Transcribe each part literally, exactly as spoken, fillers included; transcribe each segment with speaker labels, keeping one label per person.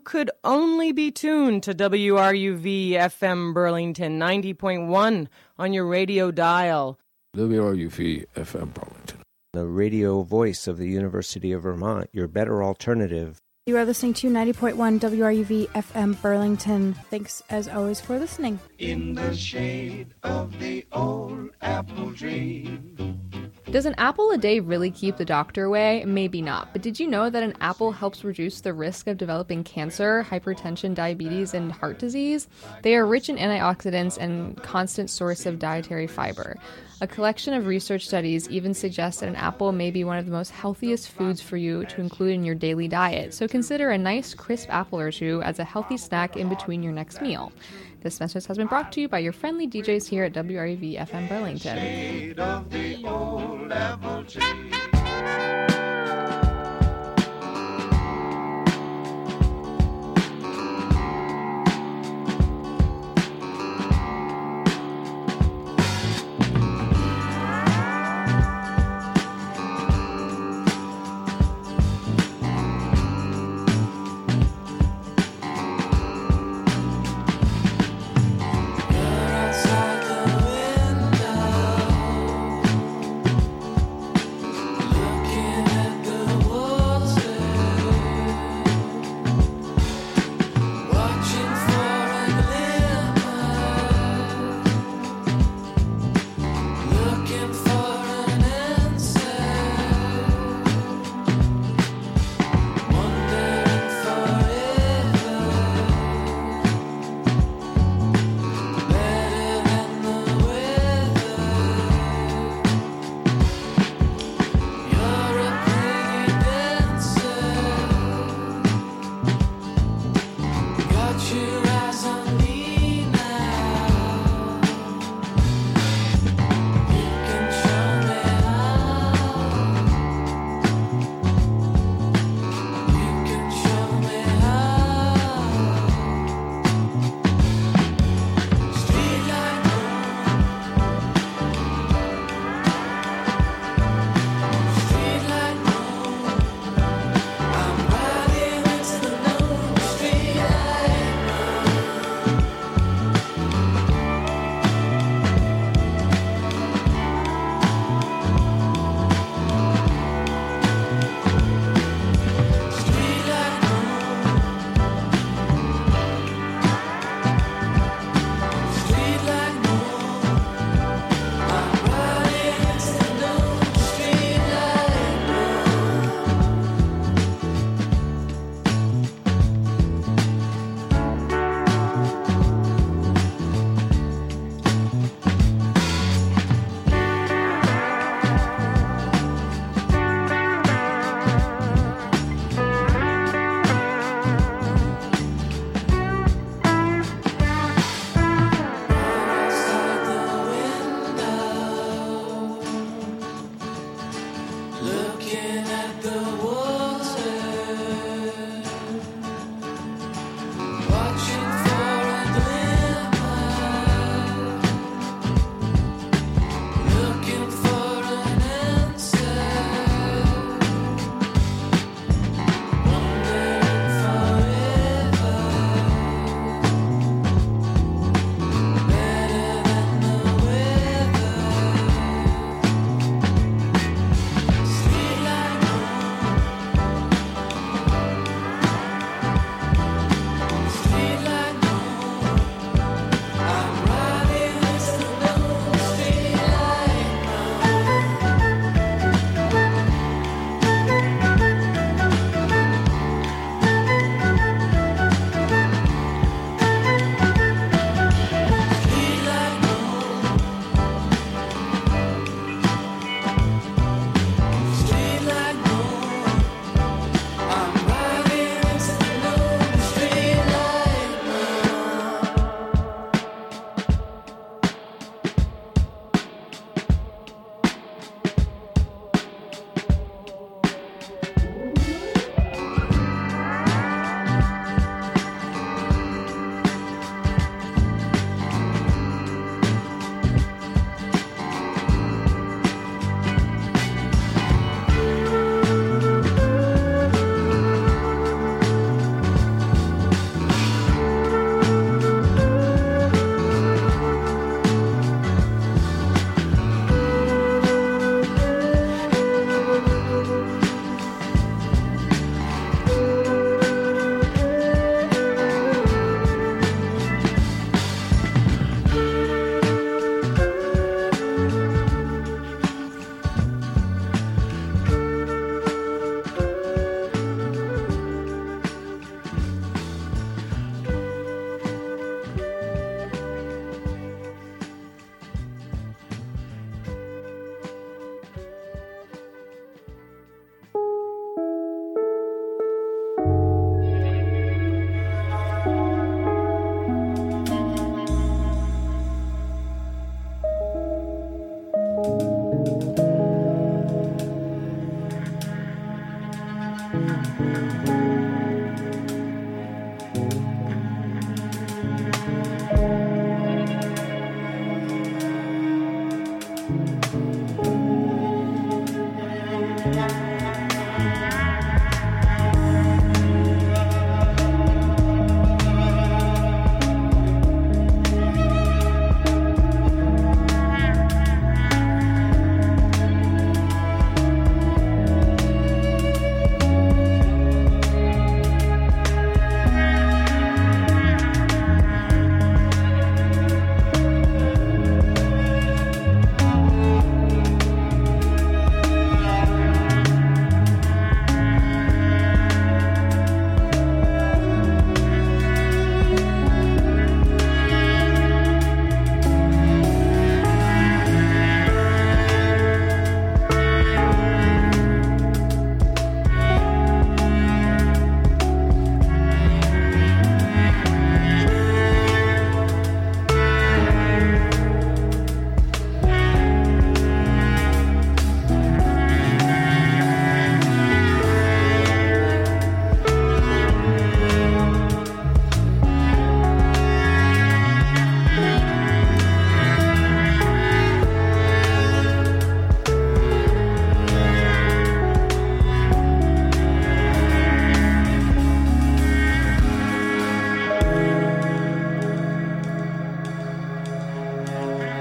Speaker 1: could only be tuned to W R U V F M Burlington ninety point one on your radio dial.
Speaker 2: W R U V F M Burlington,
Speaker 3: the radio voice of the University of Vermont, your better alternative.
Speaker 4: You are listening to ninety point one W R U V F M Burlington. Thanks, as always, for listening.
Speaker 5: In the shade of the old apple tree.
Speaker 6: Does an apple a day really keep the doctor away? Maybe not. But did you know that an apple helps reduce the risk of developing cancer, hypertension, diabetes, and heart disease? They are rich in antioxidants and constant source of dietary fiber. A collection of research studies even suggests that an apple may be one of the most healthiest foods for you to include in your daily diet. So consider a nice crisp apple or two as a healthy snack in between your next meal. This message has been brought to you by your friendly D Js here at W R U V F M Burlington.
Speaker 5: Shade of the old apple tree.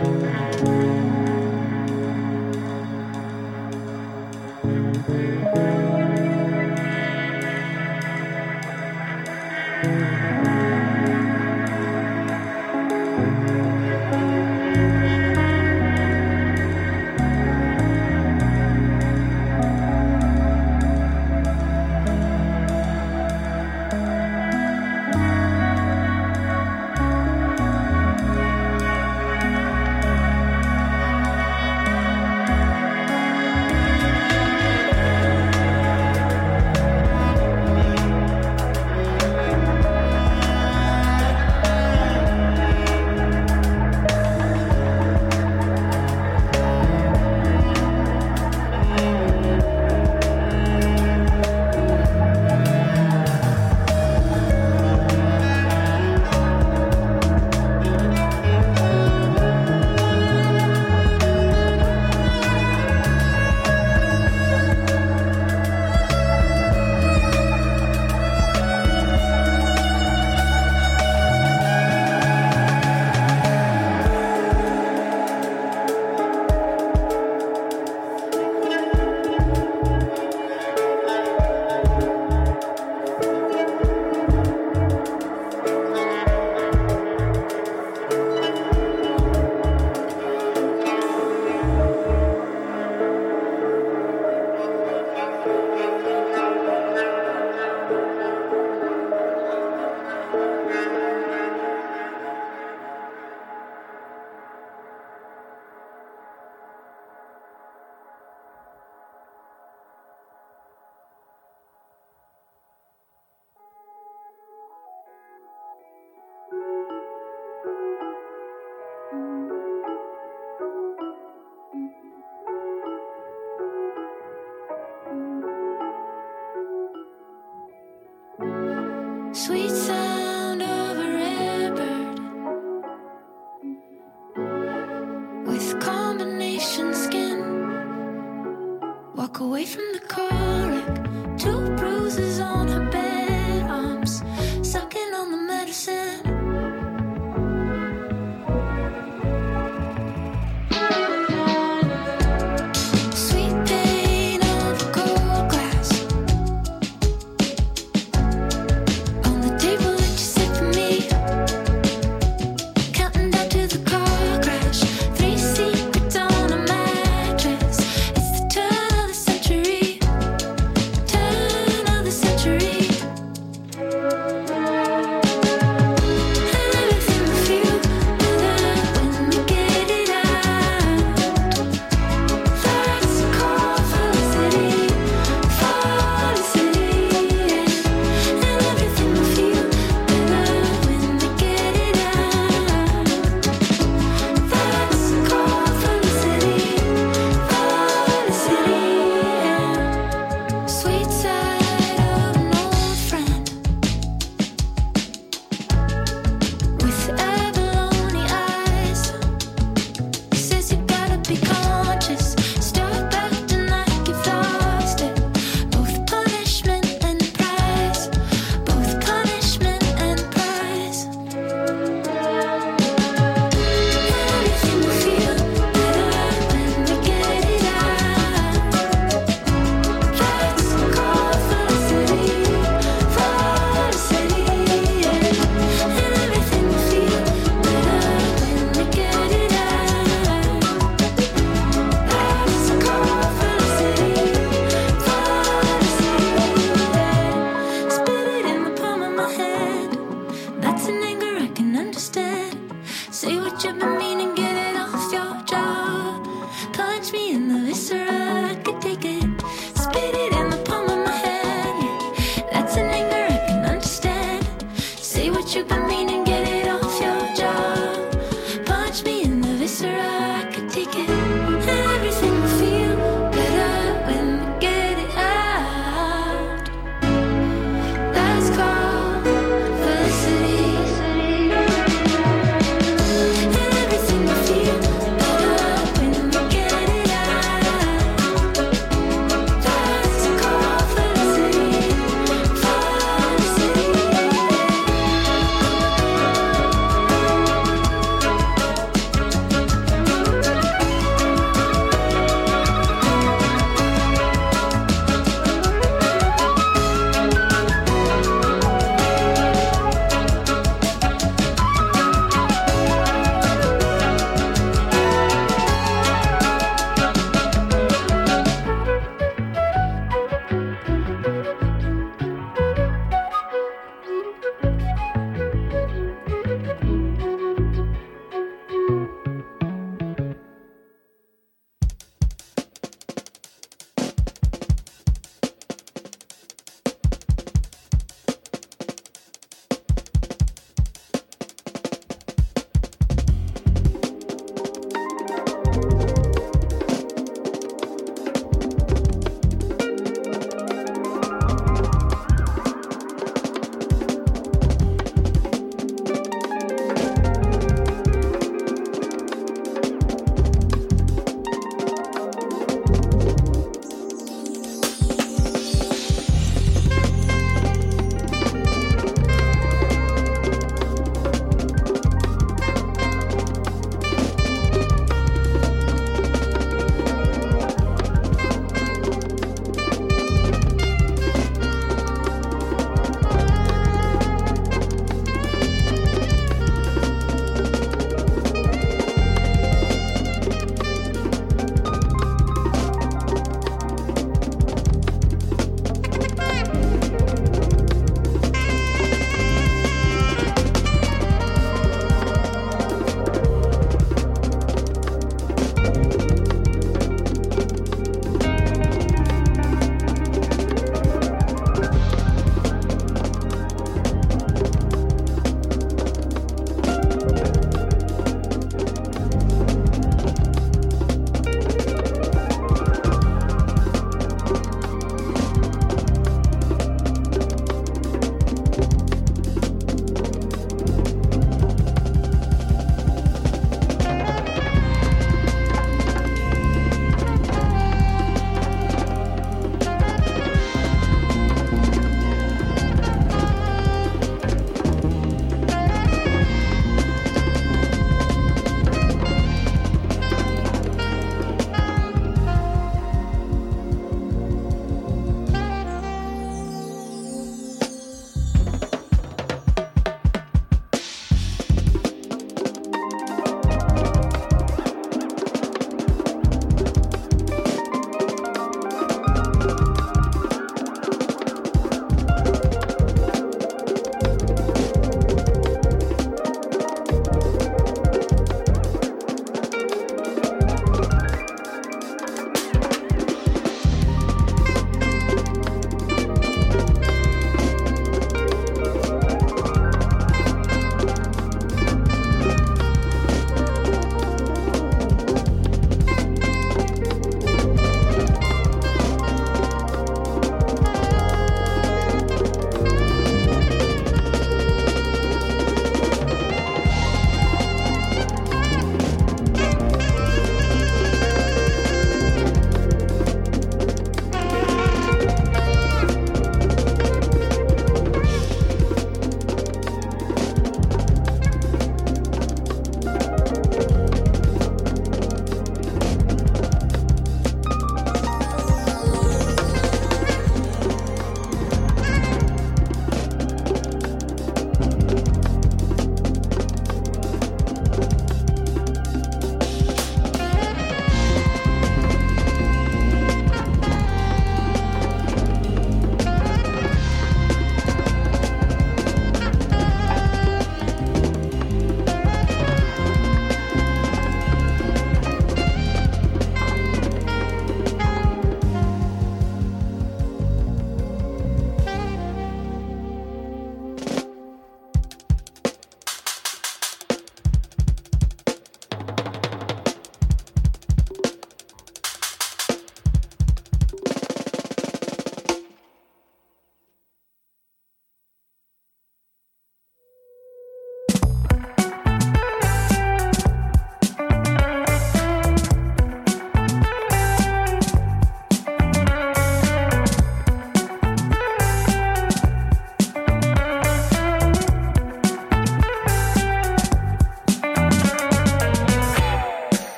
Speaker 7: Sweet sound of a redbird with combination skin. Walk away from the colic, two bruises on her bed, arms sucking on the medicine.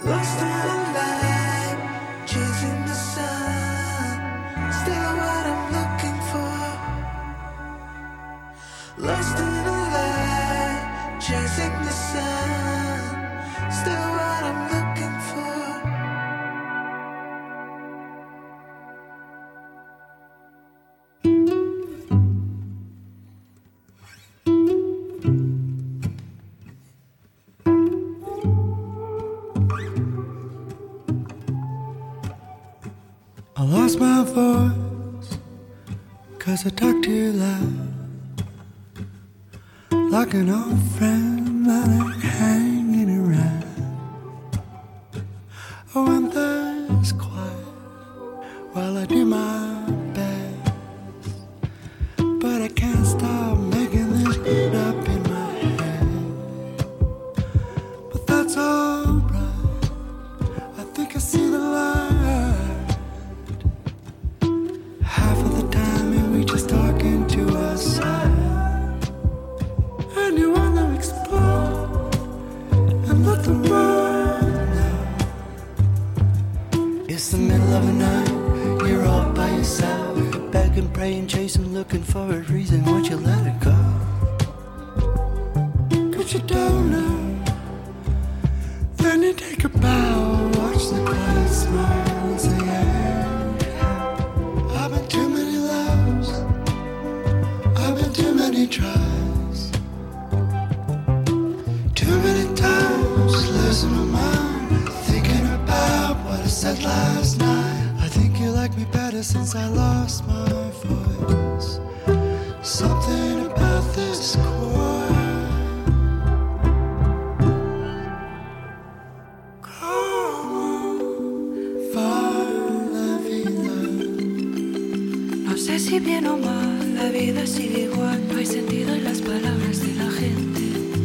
Speaker 5: Lost in the light, chasing the sun. Still what I'm looking for. Lost in the light, chasing the sun. Still what I'm looking for.
Speaker 8: I lost my voice, cause I talk too loud. Like an old friend that ain't hanging around. Oh, and there's quiet while I do my best. But I can't stop making this beat up in my head. But that's alright, I think I see the light. Half of the time and we just talking to ourselves. And you wanna explore and let the world know. It's the middle of the night, you're all by yourself. Begging, praying, chasing, looking for a reason. Won't you let it go? Cause you don't know. Then you take a bow, watch the quiet smile and say, hey. I've been too many loves, I've been too many tries, too many times losing my mind, thinking about what I said last night. I think you like me better since I lost my voice. Something about this chord.
Speaker 7: No sé si bien o mal, la vida sigue igual. No hay sentido en las palabras de la gente.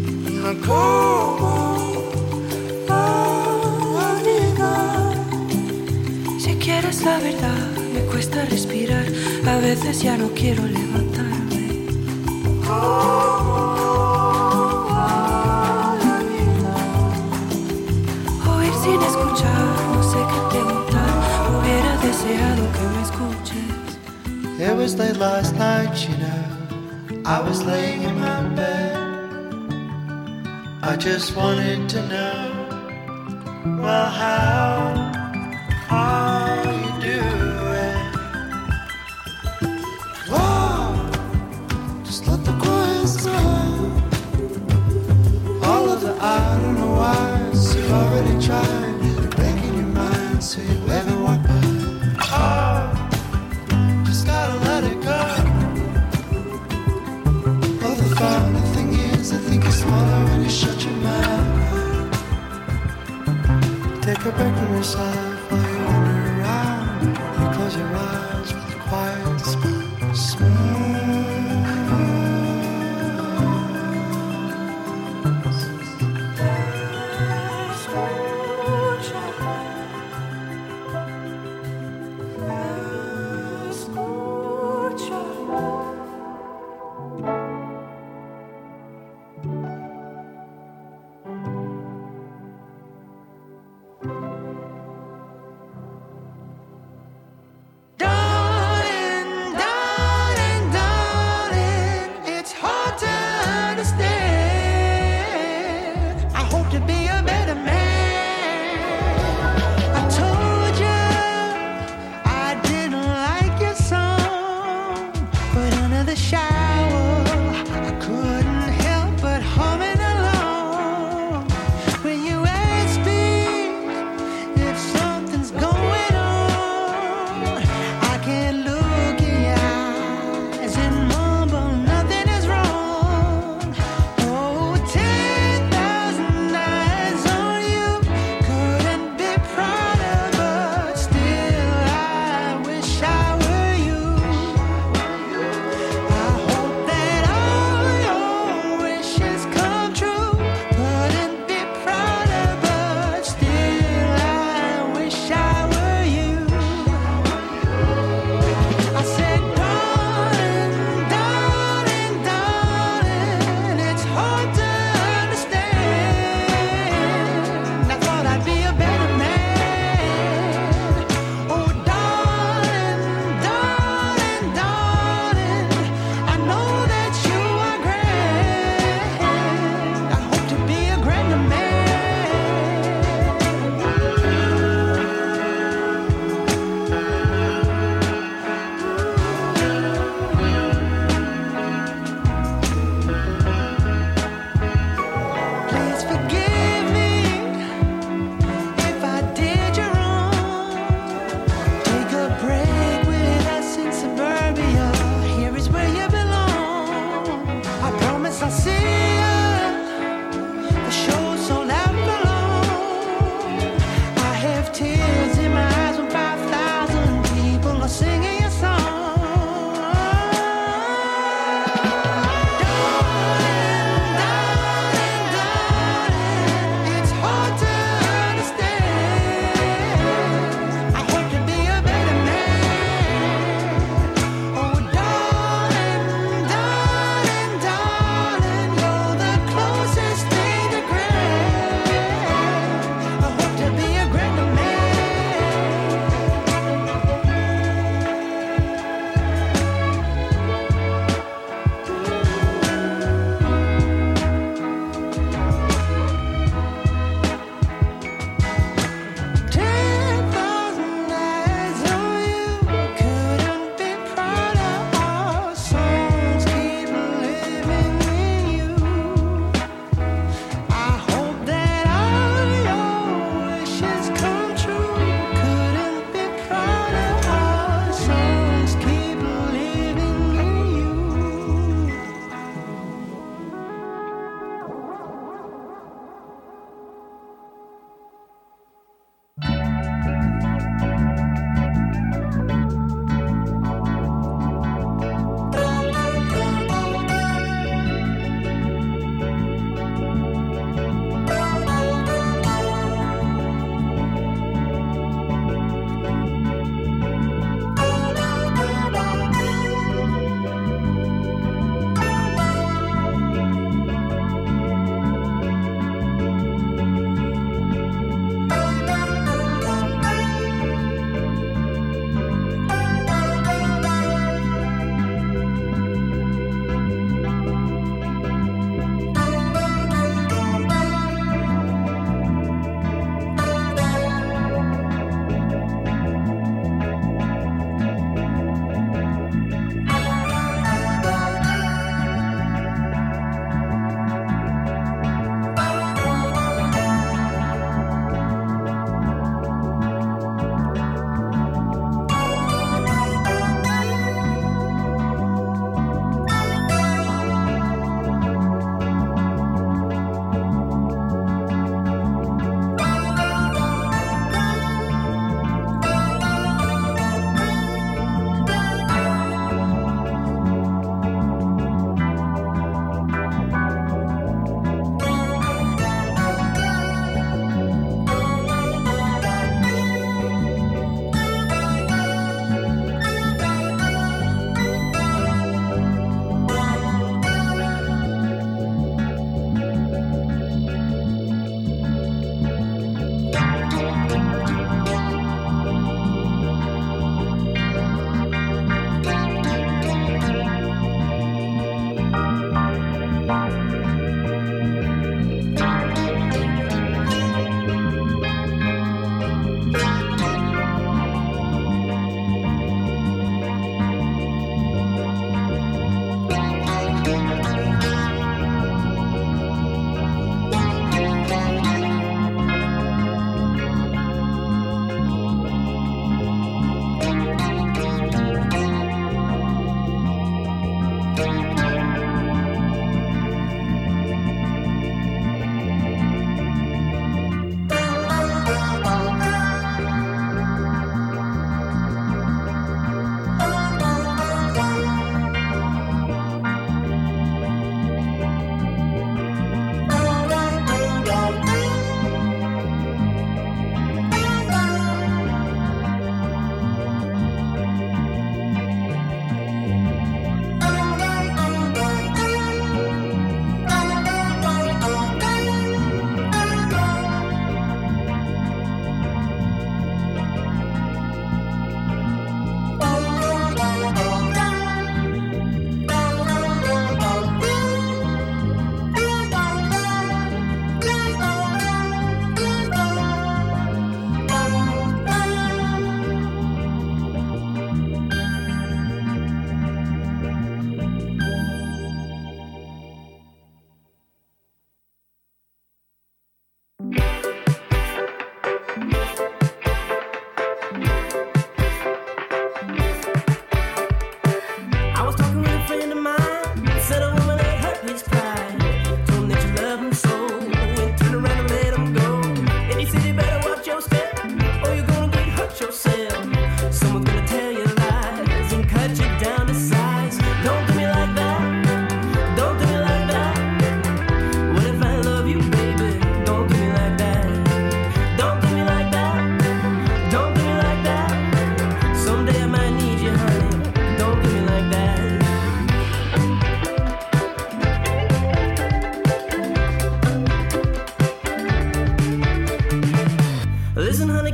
Speaker 7: Si quieres la verdad, me cuesta respirar. A veces ya no quiero levantarme. Oír sin escuchar, no sé qué preguntar. Hubiera deseado que me escuches.
Speaker 8: It was late last night, you know, I was laying in my bed. I just wanted to know, well, how are you doing? Whoa, just let the quiet sound. All of the I don't know why's you've already tried. You're breaking your mind, so you wave and walk by. Oh, gotta let it go. Oh, the funny thing is, I think it's smaller when you shut your mouth. Take a break from yourself while you wander around. You close your eyes with a quiet smile. Smile.
Speaker 7: Don't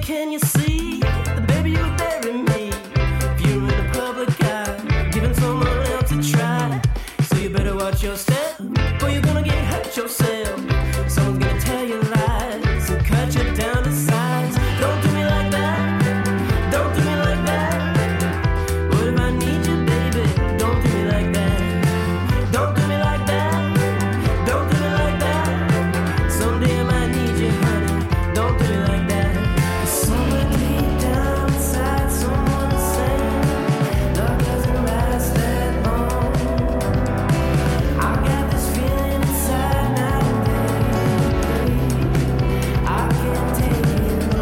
Speaker 9: can you see the baby you would bury me if you're in the public eye, giving someone else a try? So you better watch your step, or you're gonna get hurt yourself. Someone's gonna tell you lies and cut you down to size. Don't do me like that, don't do me like that. What if I need you, baby? Don't do me like that. Don't do me like that, don't do me like that. Someday I might need you, honey. Don't do me like that. Someone deep down inside, someone saying love doesn't last that long. I got this feeling inside now and then. I can't take it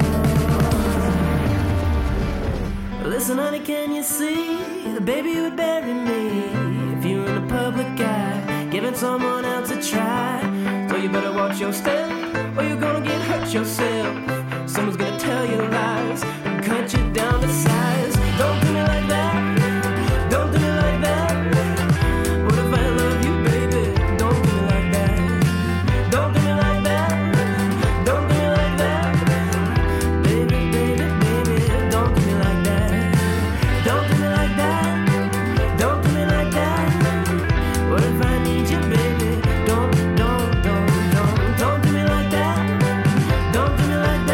Speaker 9: no more. Listen, honey, can you see the baby who would bury me if you're in the public eye, giving someone else a try? So you better watch your step, or you're gonna get hurt yourself. Someone's gonna tell you lies and cut you down to size. Don't do me like that, don't do me like that. What if I love you, baby? Don't do me like that. Don't do me like that, don't do me like that. Baby, baby, baby, don't do me like that. Don't do me like that, don't do me like that. What if I need you, baby? Don't, don't, don't, don't, don't do me like that. Don't do me like that.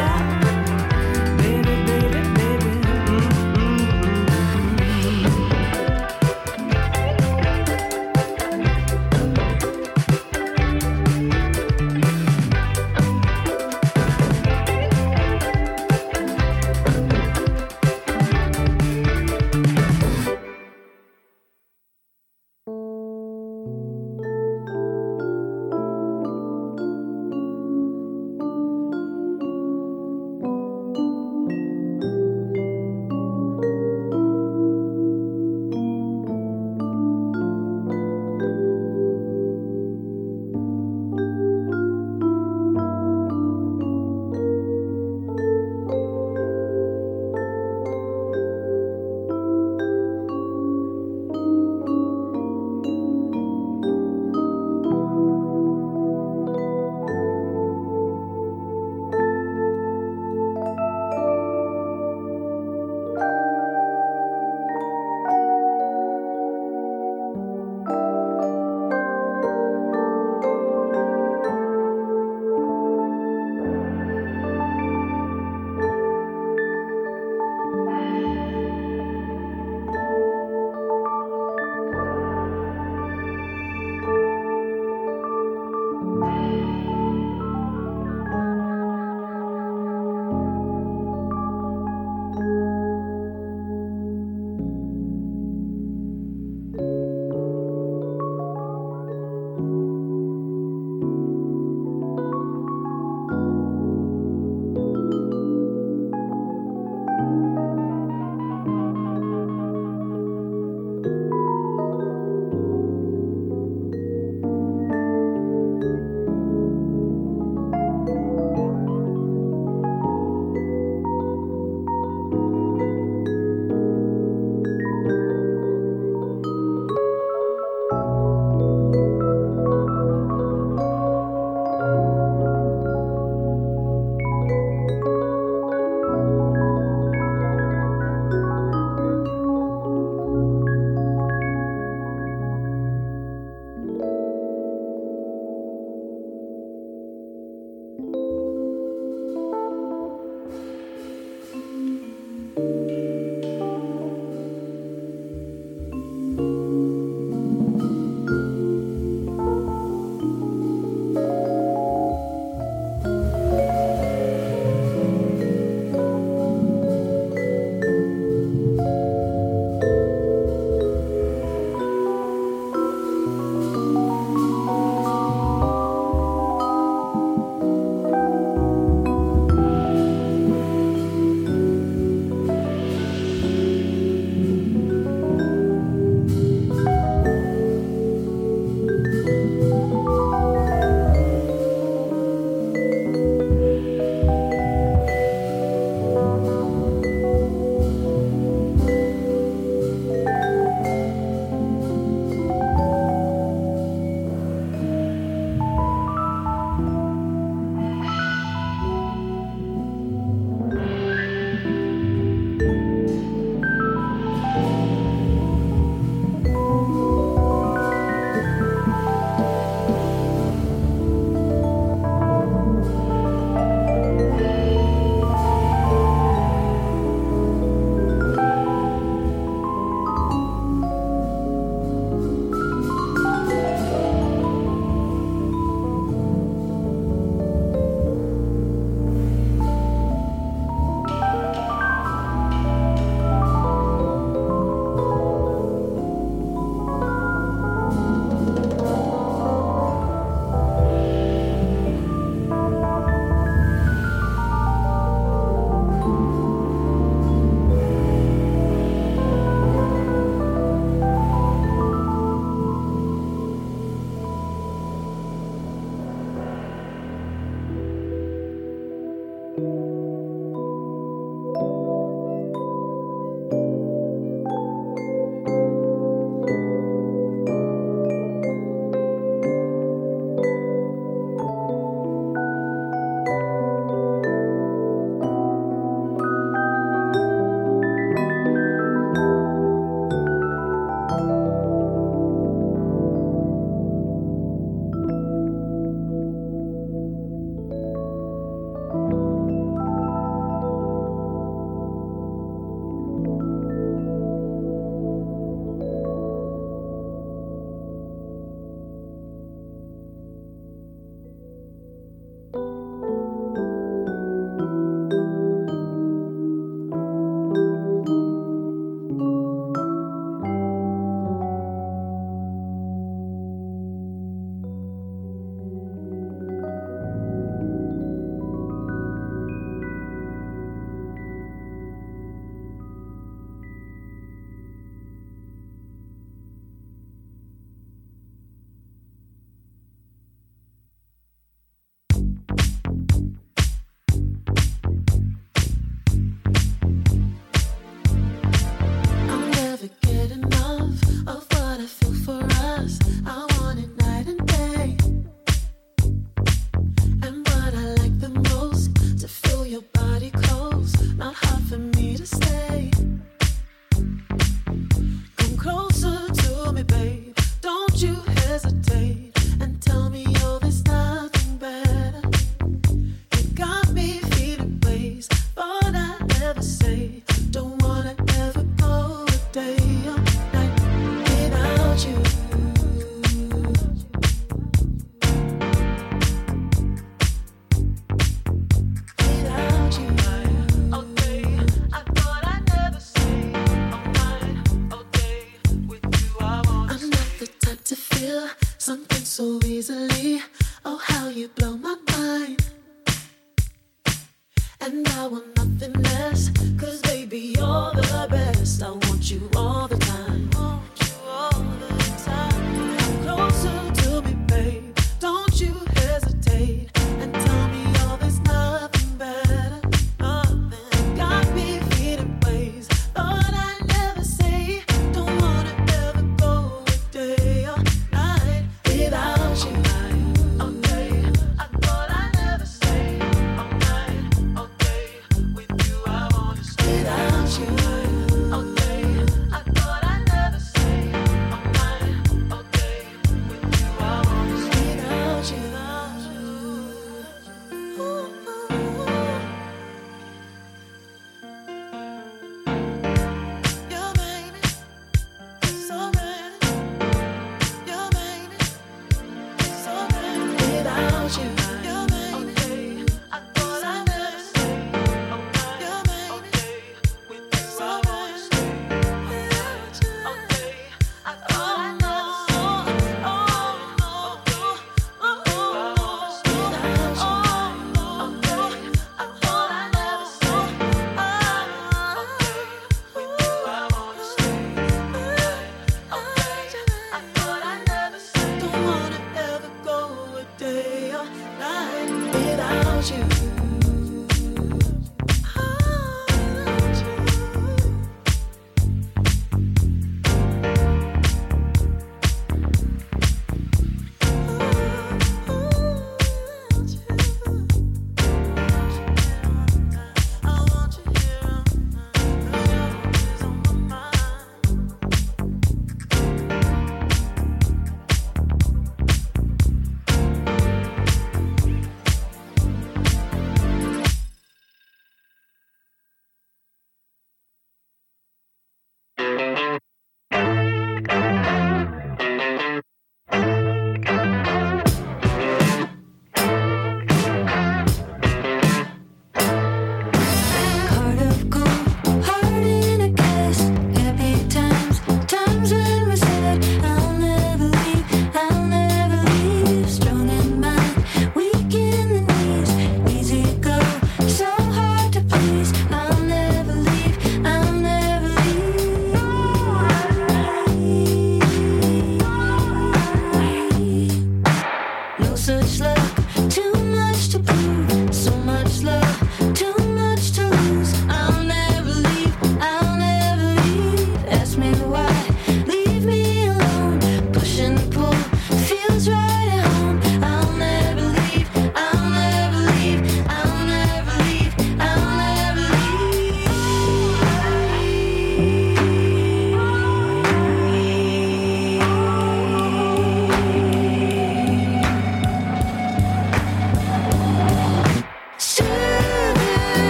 Speaker 7: such love, too much to prove, so much love.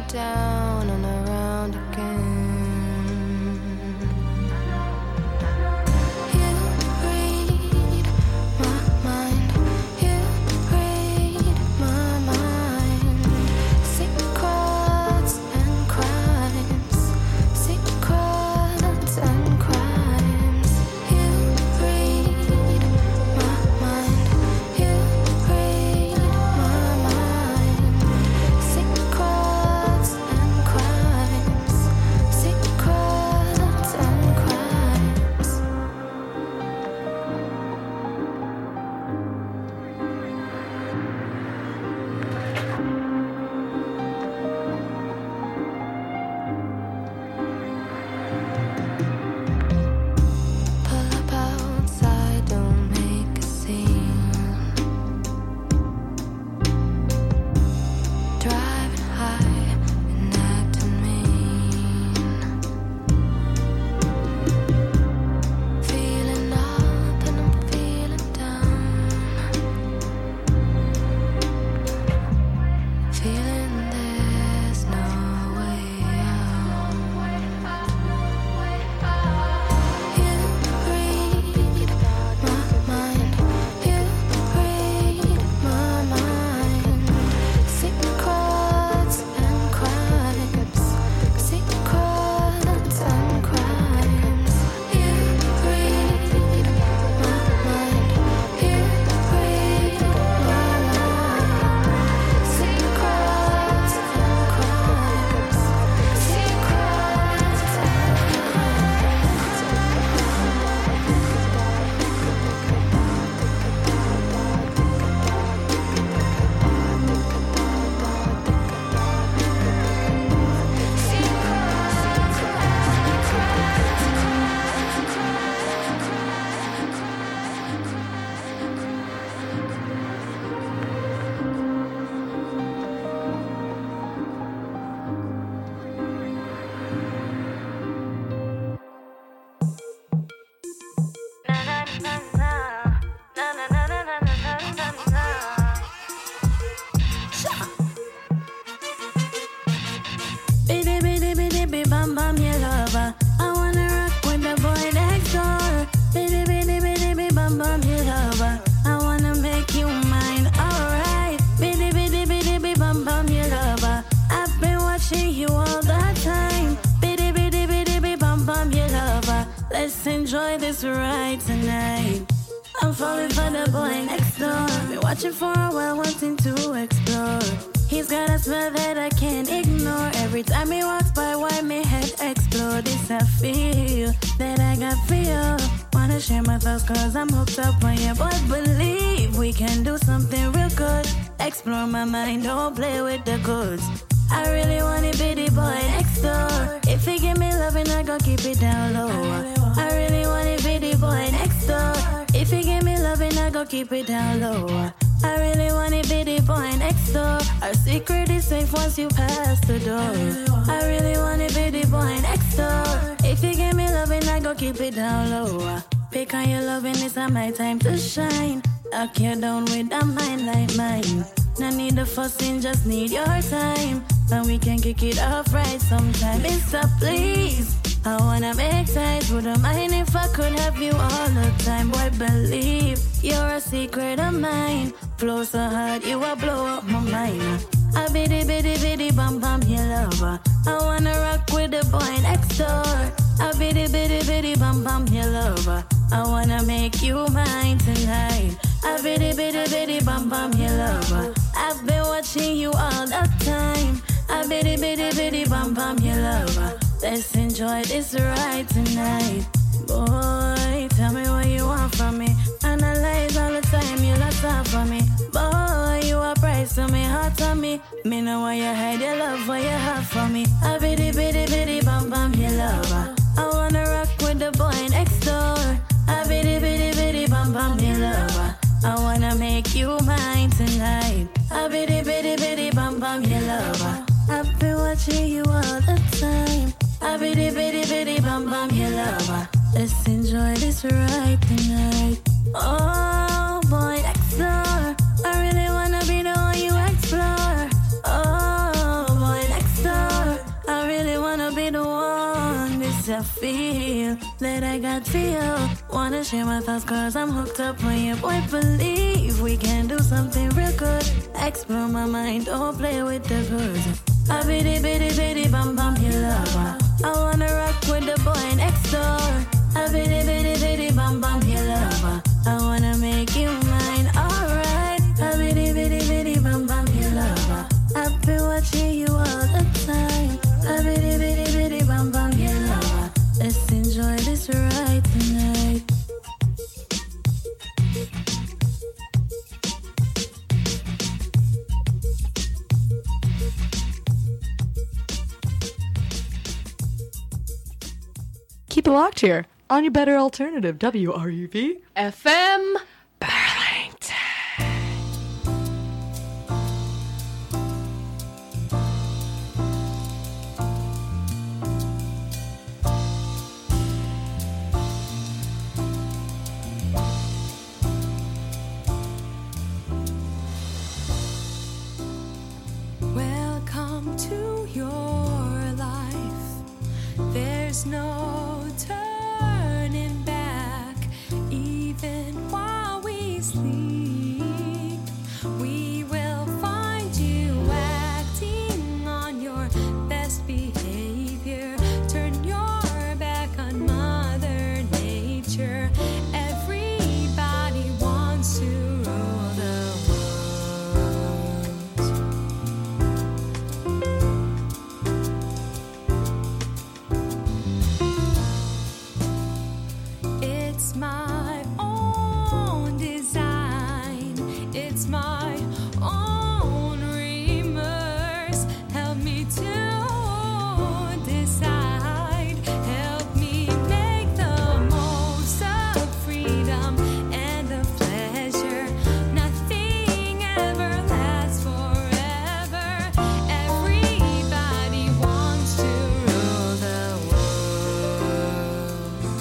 Speaker 7: down and around again. You read my mind, you read my mind. Secrets and crimes, secrets and crimes. You read my mind, you read my mind. Secrets and crimes, secrets and crimes. Pull up outside, don't make a scene. Driving high and acting mean. Feeling up and I'm feeling down. Feeling there's no way out. You read my mind, you read my mind. Secrets and crimes, secrets and crimes. You read my mind, you read my mind. Secrets and crimes, secrets Biddy biddy biddy biddy bam bam, you lover. I wanna rock with the boy next door. Biddy biddy biddy biddy bam bam, you lover. I wanna make you mine, alright. Biddy biddy biddy biddy bam bam, you lover. I've been watching you all the time. Biddy biddy biddy biddy bam bam, you lover. Let's enjoy this ride tonight. I'm falling for the boy next door. Been watching for a while, wanting to explore. He's got a smell that I can't ignore. Every time he walks by, why my head explode? This I feel that I got for you. Wanna share my thoughts cause I'm hooked up on you. But believe we can do something real good. Explore my mind, don't play with the goods. I really want it, bitty boy next door. If he give me loving, I gon' keep it down low. I really want it, bitty boy next door. If he give me loving, I gon' keep it down low. I really want it, bitty boy next door. Our secret is safe once you pass the door. I really want it, bitty boy next door. If you give me loving, I gon' keep it down low. Pick on your loving, it's not my time to shine. Lock you down with a mind like mine. No need the fussing, just need your time. And we can kick it off right sometime. Mister, please, I wanna make ties. Wouldn't mind if I could have you all the time. Boy, believe you're a secret of mine. Flow so hard, you will blow up my mind. I biddy biddy biddy bam bam, you lover. I wanna rock with the boy next door. I biddy biddy biddy bam bam, you lover. I wanna make you mine tonight. I biddy biddy biddy bam bam, you lover. I've been watching you all the time. I biddy biddy biddy bam bam, you lover. Let's enjoy this ride tonight. Boy, tell me what you want from me. Analyze all the time, you lost out for me. Boy, you are price to me, heart to me. Me know why you hide your love, what you have for me. I biddy biddy biddy bam bam, you lover. I wanna rock with the boy next door. I biddy biddy biddy bam bam, you lover. I wanna make you mine tonight. I biddy biddy biddy bam bam, you lover. I've been watching you all the time. I biddy biddy biddy bam bam, you lover. Let's enjoy this ride tonight. Oh boy, next door. I really wanna be the one you explore. Oh boy, next door. that I got for you. Wanna share my thoughts cause I'm hooked up on you. Boy, believe we can do something real good. Explore my mind, don't play with the goods. A bitty bitty bitty bum bum you lover. I wanna rock with the boy next door. A bitty bitty bitty bum bum you lover. I wanna make you mine, alright. A bitty bitty bitty bum bum you lover. I've been watching you all the time. A bitty bitty bitty bum bum you lover. Let's enjoy this ride tonight.
Speaker 10: Keep it locked here on your better alternative, W R U V
Speaker 6: F M
Speaker 10: Burlington.
Speaker 7: Welcome to your life. There's no turning back. Even while we sleep, we will find you acting on your best behavior. Turn your back on Mother Nature. Everybody wants to rule the world. It's my own design. It's my own remorse. Help me to decide. Help me make the most of freedom and of pleasure. Nothing ever lasts forever. Everybody wants to rule the world.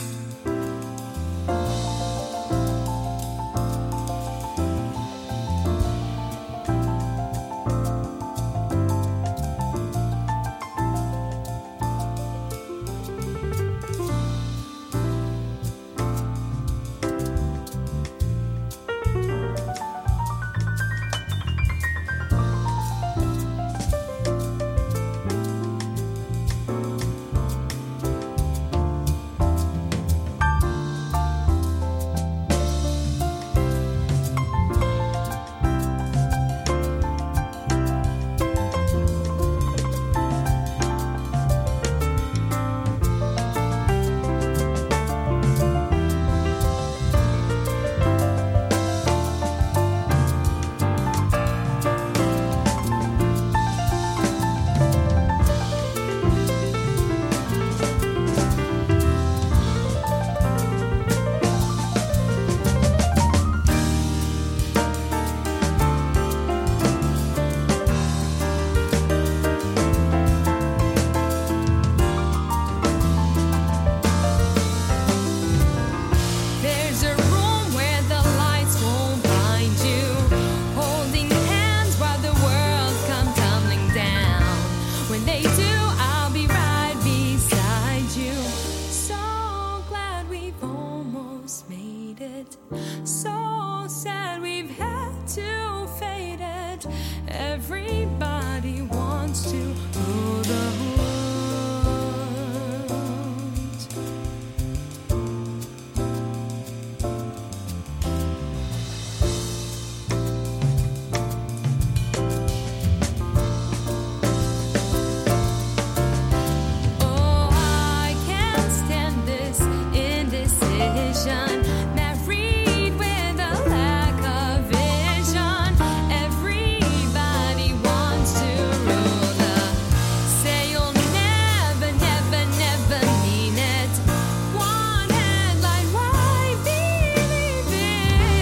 Speaker 7: There's a room where the lights won't blind you, holding hands while the world comes tumbling down. When they do, I'll be right beside you. So glad we've almost made it. So sad we've had to fade it. Everybody wants to rule the